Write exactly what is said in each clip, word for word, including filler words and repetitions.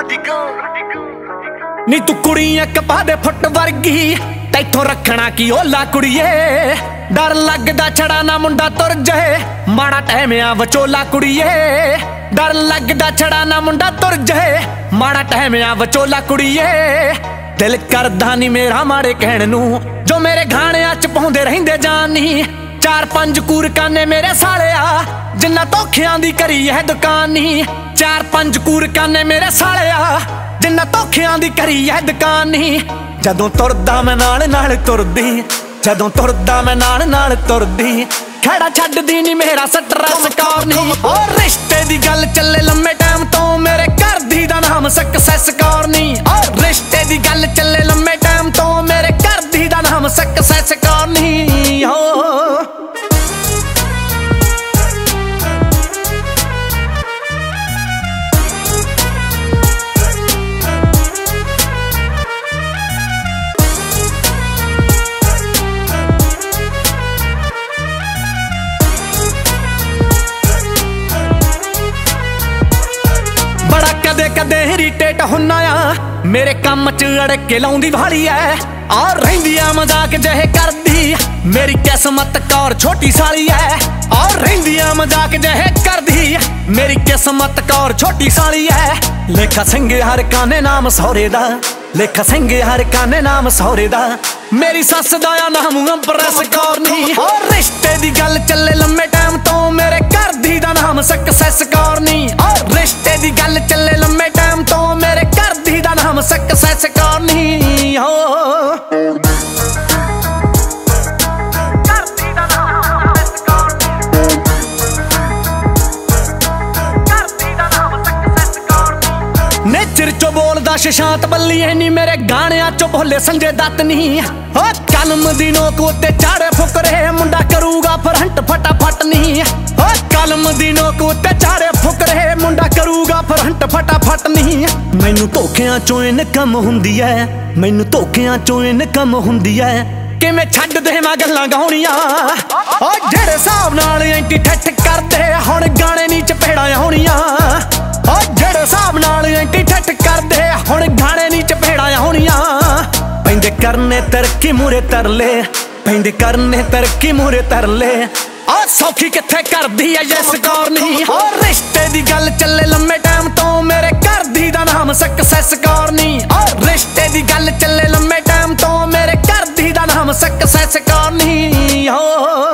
ਨੀ ਤੂੰ ਕੁੜੀ ਇੱਕ ਪਾ ਦੇ ਫੁੱਟ ਵਰਗੀ, ਤੈਥੋਂ ਰੱਖਣਾ ਕੀ ਓਲਾ ਕੁੜੀਏ। ਡਰ ਲੱਗਦਾ ਛੜਾ ਨਾ ਮੁੰਡਾ ਤੁਰ ਜਾਏ, ਮਾੜਾ ਟਾਈਮ ਆ ਵਿਚੋਲਾ ਕੁੜੀਏ। ਡਰ ਲੱਗਦਾ ਛੜਾ ਨਾ ਮੁੰਡਾ ਤੁਰ ਜਾਏ, ਮਾੜਾ ਟਾਈਮ ਆ ਵਿਚੋਲਾ ਕੁੜੀਏ। ਦਿਲ ਕਰਦਾ ਨੀ ਮੇਰਾ ਮਾੜੇ ਕਹਿਣ ਨੂੰ, ਜੋ ਮੇਰੇ ਗਾਣਿਆਂ ਚ ਪਾਉਂਦੇ ਰਹਿੰਦੇ ਜਾਨੀ। ਚਾਰ ਪੰਜ ਕੂਰਕਾਨੇ ਮੇਰੇ ਸਾਲਿਆ, ਜਿੰਨਾ ਧੋਖਿਆਂ ਦੀ ਕਰੀ ਐ ਦੁਕਾਨੀ। ਚਾਰ ਪੰਜ ਕੂਰਕਾਨੇ ਮੇਰੇ ਸਾਲਿਆ, ਜਿੰਨਾ ਧੋਖਿਆਂ ਦੀ ਕਰੀ ਐ ਦੁਕਾਨੀ। ਜਦੋਂ ਤੁਰਦਾ ਮੈਂ ਨਾਲ ਨਾਲ ਤੁਰਦੀ, ਜਦੋਂ ਤੁਰਦਾ ਮੈਂ ਨਾਲ ਨਾਲ ਤੁਰਦੀ। ਖੜਾ ਛੱਡਦੀ ਨੀ ਮੇਰਾ ਸਟਰੈਸ ਕਰਨੀ। ਓ ਰਿਸ਼ਤੇ ਦੀ ਗੱਲ ਚੱਲੇ ਲੰਮੇ ਟਾਈਮ ਤੋਂ, ਮੇਰੇ ਘਰ ਦੀ ਦਾ ਨਾਮ ਸਕਸੈਸ ਕਰਨੀ। ਓ ਰਿਸ਼ਤੇ ਦੀ ਗੱਲ ਚੱਲੇ ਲੰਮੇ ਟਾਈਮ ਤੋਂ, ਮੇਰੇ ਘਰ ਦੀ ਦਾ ਨਾਮ ਸਕਸੈਸ ਕਰਨੀ। ਓ ਕਦੇ ਕਦੇ ਇਰੀਟੇਟ ਹੁੰਨਾ ਆ, ਮੇਰੇ ਕੰਮ ਚ ਅੜਕੇ ਲਾਉਂਦੀ ਵਾਲੀ ਐ। ਆ ਰਹਿੰਦੀ ਆ ਮਜ਼ਾਕ ਜਿਹੇ ਕਰਦੀ, ਮੇਰੀ ਕਿਸਮਤ ਕੌਰ ਛੋਟੀ ਸਾਲੀ ਐ। ਆ ਰਹਿੰਦੀ ਆ ਮਜ਼ਾਕ ਜਿਹੇ ਕਰਦੀ, ਮੇਰੀ ਕਿਸਮਤ ਕੌਰ ਛੋਟੀ ਸਾਲੀ ਐ। ਲੇਖਾ ਸਿੰਘ ਹਰ ਕਾਨੇ ਨਾਮ ਸਹੁਰੇ ਦਾ, ਲੇਖਾ ਸਿੰਘ ਹਰ ਕਾਨੇ ਨਾਮ ਸਹੁਰੇ ਦਾ। ਮੇਰੀ ਸੱਸ ਦਾ ਆ ਨਾਮ ਅੰਪ੍ਰੈਸ ਕੌਰ ਨੀ। ਓ ਰਿਸ਼ਤੇ ਦੀ ਗੱਲ ਚੱਲੇ ਲੰਮੇ ਟਾਈਮ ਤੋਂ, ਮੇਰੇ ਘਰ ਦੀ ਦਾ ਨਾਮ ਸਕਸੈਸ ਕੌਰ ਨੀ। ਓ ਰਿਸ਼ਤੇ ਦੀ ਗੱਲ ਚੱਲੇ ਲੰਮੇ ਟਾਈਮ ਤੋਂ, ਮੇਰੇ ਘਰ ਦੀ ਦਾ ਨਾਮ ਸਕਸੈਸ ਕੌਰ ਨੀ। ਓ ਨੇਚਰ ਚੋਂ ਬੋਲਦਾ ਸ਼ਸ਼ਾਂਤ ਬੱਲੀਏ ਨੀ, ਮੇਰੇ ਗਾਣਿਆਂ ਚੋਂ ਬੋਲੇ ਸੰਜੇ ਦੱਤ ਨੀ। ਓ ਕਲਮ ਦੀ ਨੋਕ ਉੱਤੇ ਚਾੜੇ ਫੁਕਰੇ, ਮੁੰਡਾ ਕਰੂਗਾ ਫਰੰਟ ਫਟਾਫਟ ਨੀ। ਓ ਕਲਮ ਦੀ ਨੋਕ ਉੱਤੇ ਚਾੜੇ ਫੁਕਰੇ, ਮੁੰਡਾ ਕਰੂਗਾ ਫਰੰਟ ਫਟਾਫਟ ਨੀ। ਮੈਨੂੰ ਧੋਖਿਆਂ ਚੋਂ ਇਨਕਮ ਹੁੰਦੀ ਐ, ਮੈਨੂੰ ਧੋਖਿਆਂ ਚੋਂ ਇਨਕਮ ਹੁੰਦੀ ਐ। ਕਿਵੇਂ ਛੱਡ ਦੇਵਾਂ ਗੱਲਾਂ ਗਾਉਣੀਆਂ, ਓ ਜਿਹੜੇ ਹਿਸਾਬ ਨਾਲ ਐਂਟੀ ਠੱਠ ਕਰਦੇ, ਹੁਣ ਗਾਣੇ ਨੀ ਚਪੇੜਾਂ ਆਉਣੀਆਂ। ਓ ਜਿਹੜੇ ਹਿਸਾਬ ਨਾਲ ਐਂਟੀ ਠੱਠ ਕਰਦੇ, ਹੁਣ ਗਾਣੇ ਨੀ ਚਪੇੜਾਂ ਆਉਣੀਆਂ। ਪੈਂਦੇ ਕਰਨੇ ਤਰੱਕੀ ਮੂਰੇ ਤਰਲੇ, ਪੈਂਦੇ ਕਰਨੇ ਤਰੱਕੀ ਮੂਰੇ ਤਰਲੇ। ਆ ਸੌਖੀ ਕਿੱਥੇ ਕਰਦੀ ਐ ਯੈਸ ਕੌਰ ਨੀ। ਓ ਰਿਸ਼ਤੇ ਦੀ ਗੱਲ ਚੱਲੇ ਲੰਮੇ ਟਾਈਮ ਤੋਂ, ਮੇਰੇ ਘਰ ਦੀ ਦਾ ਨਾਮ ਸਕਸੈਸ ਕੌਰ ਨੀ। ਓ ਰਿਸ਼ਤੇ ਦੀ ਗੱਲ ਚੱਲੇ ਲੰਮੇ ਟਾਈਮ ਤੋਂ, ਮੇਰੇ ਘਰ ਦੀ ਦਾ ਨਾਮ ਸਕਸੈਸ ਕੌਰ ਨੀ। ਓ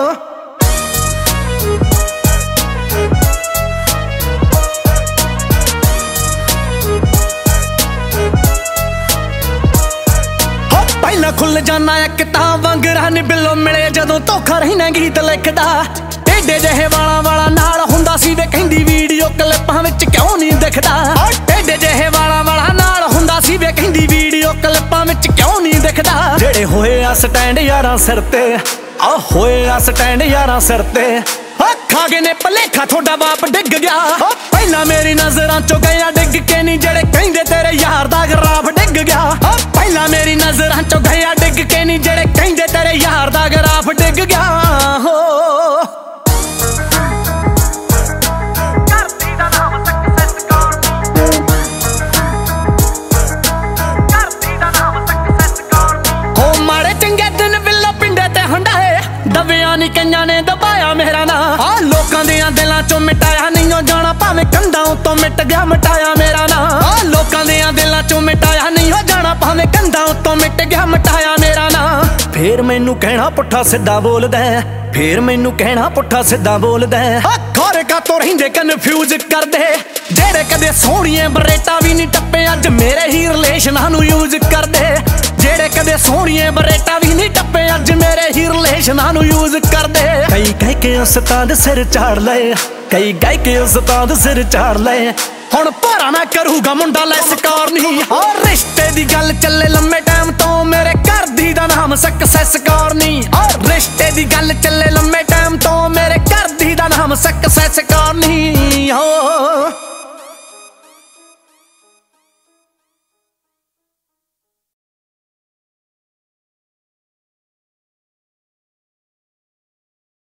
ਪਹਿਲਾਂ ਖੁੱਲ ਜਾਣਾ ਇੱਕ ਤਾਂ ਵਾਂਗਰਾਂ ਨੀ, ਬਿੱਲੋ ਮਿਲੇ ਜਦੋਂ ਧੋਖਾ ਰਹਿਣਾ ਗੀਤ ਲਿਖਦਾ। ਟੇਡੇ ਜਿਹੇ ਵਾਲਾਂ ਵਾਲਾ ਨਾਲ ਹੁੰਦਾ ਸੀ ਵੇ, ਕਹਿੰਦੀ ਵੀਡੀਓ ਕਲਿੱਪਾਂ ਵਿੱਚ ਕਿਉਂ ਨਹੀਂ ਦਿਖਦਾ। ਟੇਡੇ ਜਿਹੇ ਵਾਲਾਂ ਵਾਲਾ ਨਾਲ ਹੁੰਦਾ ਸੀ ਵੇ, ਕਹਿੰਦੀ ਵੀਡੀਓ ਕਲਿੱਪਾਂ ਵਿੱਚ ਕਿਉਂ ਨਹੀਂ ਦਿਖਦਾ। ਜਿਹੜੇ ਹੋਏ ਆ ਸਟੈਂਡ ਯਾਰਾਂ ਸਿਰ ਤੇ, ਆ ਹੋਏ ਆ ਸਟੈਂਡ ਯਾਰਾਂ ਸਿਰ ਤੇ। ਖਾ ਗਏ ਨੇ ਭਲੇਖਾ ਤੁਹਾਡਾ ਬਾਪ ਡਿੱਗ ਗਿਆ। ਪਹਿਲਾਂ ਮੇਰੀ ਨਜ਼ਰਾਂ ਚੋਂ ਗਿਆ ਡਿੱਗ ਕੇ ਨੀ, ਜਿਹੜੇ ਕਹਿੰਦੇ ਤੇਰੇ ਯਾਰ ਦਾ ਗਰਾਫ ਡਿੱਗ ਗਿਆ। ਪਹਿਲਾਂ ਮੇਰੀ ਨਜ਼ਰਾਂ ਚੋਂ ਗਿਆ ਡਿੱਗ ਕੇ ਨੀ, ਜਿਹੜੇ ਕਹਿੰਦੇ ਤੇਰੇ ਯਾਰ ਦਾ ਗਰਾਫ ਡਿੱਗ ਗਿਆ। ਹੋ ਮਾੜੇ ਚੰਗੇ ਦਿਨ ਵਿੱਲੋ ਪਿੰਡੇ ਤੇ ਹੰਡਾਏ, ਦਬਿਆ ਨੀ ਕਈਆਂ ਨੇ ਦਬਾਇਆ ਮੇਰਾ ਨਾਂ। ਆ ਲੋਕਾਂ ਦੀਆਂ ਦਿਲਾਂ ਚੋਂ ਮਿਟਾਇਆ ਨਹੀਂ ਉਹ ਜਾਣਾ, ਭਾਵੇਂ ਕੰਧਾਂ ਉੱਤੋਂ ਮਿਟ ਗਿਆ ਮਿਟਾਇਆ ਮੇਰਾ ਨਾਂ। ਆ ਲੋਕਾਂ ਦੀਆਂ ਦਿਲਾਂ ਚੋਂ ਮਿਟਾਇਆ ਨਹੀਂ ਉਹ ਜਾਣਾ, ਭਾਵੇਂ ਕੰਧਾਂ ਉੱਤੋਂ ਮਿਟ ਗਿਆ ਮਿਟਾਇਆ ਮੇਰਾ ਨਾਂ। ਫੇਰ ਮੈਨੂੰ ਕਹਿਣਾ ਪੁੱਠਾ ਸਿੱਧਾ ਬੋਲਦਾ, ਫੇਰ ਮੈਨੂੰ ਕਹਿਣਾ ਪੁੱਠਾ ਸਿੱਧਾ ਬੋਲਦਾ। ਖੋਰੇ ਕਾਤੋਂ ਰਹਿੰਦੇ ਕਨਫਿਊਜ਼ ਕਰਦੇ, ਜਿਹੜੇ ਕਦੇ ਸੋਹਣੀਏ ਬਰੇਟਾ ਵੀ ਨਹੀਂ ਟੱਪੇ, ਅੱਜ ਮੇਰੇ ਹੀ ਰਿਲੇਸ਼ਨਾਂ ਨੂੰ ਯੂਜ਼ ਕਰਦੇ। ਜਿਹੜੇ ਕਦੇ ਸੋਹਣੀਏ ਬਰੇਟਾ ਵੀ ਨਹੀਂ ਟੱਪੇ, ਅੱਜ ਮੇਰੇ ਹੀ ਰਿਲੇਸ਼ਨਾਂ ਨੂੰ ਯੂਜ਼ ਕਰਦੇ। ਕਈ ਕਹਿ ਕੇ ਉਸਤਾਦ ਸਿਰ ਝਾੜ ਲਏ, ਕਈ ਕਹਿ ਕੇ ਉਸਤਾਦ ਸਿਰ ਝਾੜ ਲਏ। ਹੁਣ ਭਾਰਾ ਨਾ ਕਰੂਗਾ ਮੁੰਡਾ ਲੈਸ ਕੌਰ ਨੀ। ਓ ਰਿਸ਼ਤੇ ਦੀ ਗੱਲ ਚੱਲੇ ਲੰਮੇ ਟਾਈਮ ਤੋਂ, ਮੇਰੇ ਘਰ ਦੀ ਦਾ ਨਾਮ ਸਕਸੈਸ ਕੌਰ ਨੀ। ਓ ਰਿਸ਼ਤੇ ਦੀ ਗੱਲ ਚੱਲੇ ਲੰਮੇ ਟਾਈਮ ਤੋਂ, ਮੇਰੇ ਘਰ ਦੀ ਦਾ ਨਾਮ ਸਕਸੈਸ ਕੌਰ ਨੀ।